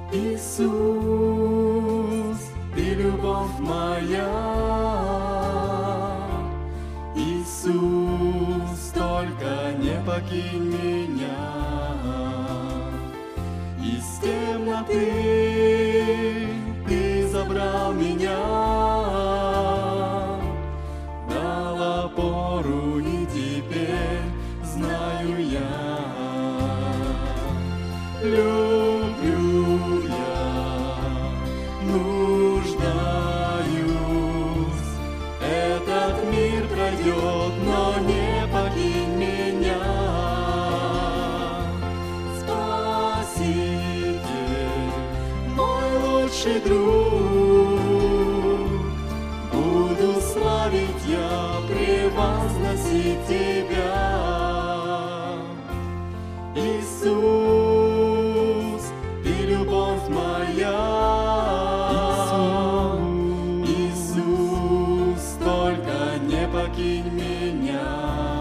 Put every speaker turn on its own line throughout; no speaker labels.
Иисус, Ты любовь моя. Иисус, только не покинь меня. Из темноты Ты забрал меня, дал опору, и теперь знаю я. Люблю я, нуждаюсь. Этот мир пройдет, но не покинь меня. Спаситель, мой лучший друг, буду славить я, превозносить Тебя. Иисус, Ты любовь моя. Иисус, только не покинь меня.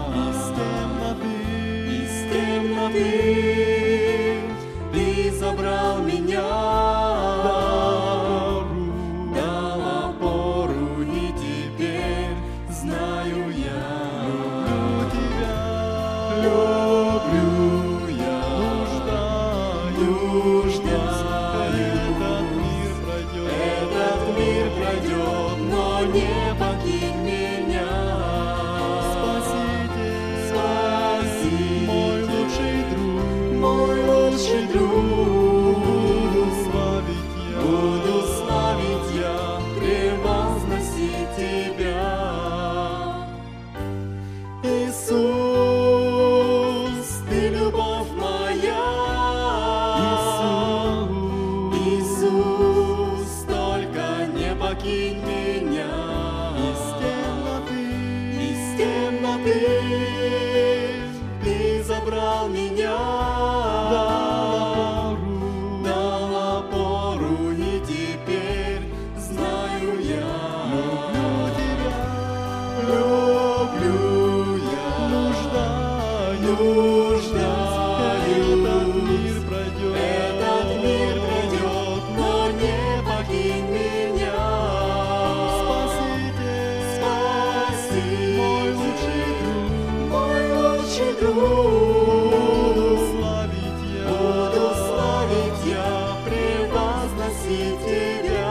Из темноты Ты забрал меня, дал опору, и теперь знаю я. Люблю я, нуждаюсь. Этот мир пройдет, но не покинь меня. Спаситель, мой лучший друг, буду славить я, превозносить Тебя. Иисус, Ты любовь моя. Иисус, только не покинь меня. Из темноты Ты забрал меня, дал опору, и теперь знаю я. Люблю я, нуждаюсь. Этот мир пройдет, но не покинь меня. Спаси, мой лучший друг, буду славить я, превозносить Тебя.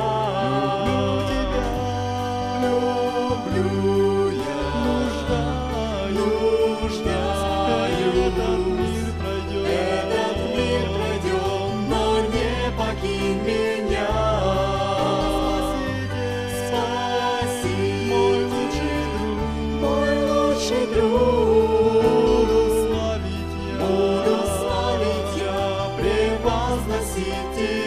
Люблю я, нуждаюсь. Этот мир пройдет, но не покинь меня. Спаси, мой лучший друг, буду славить я, превозносить Тебя.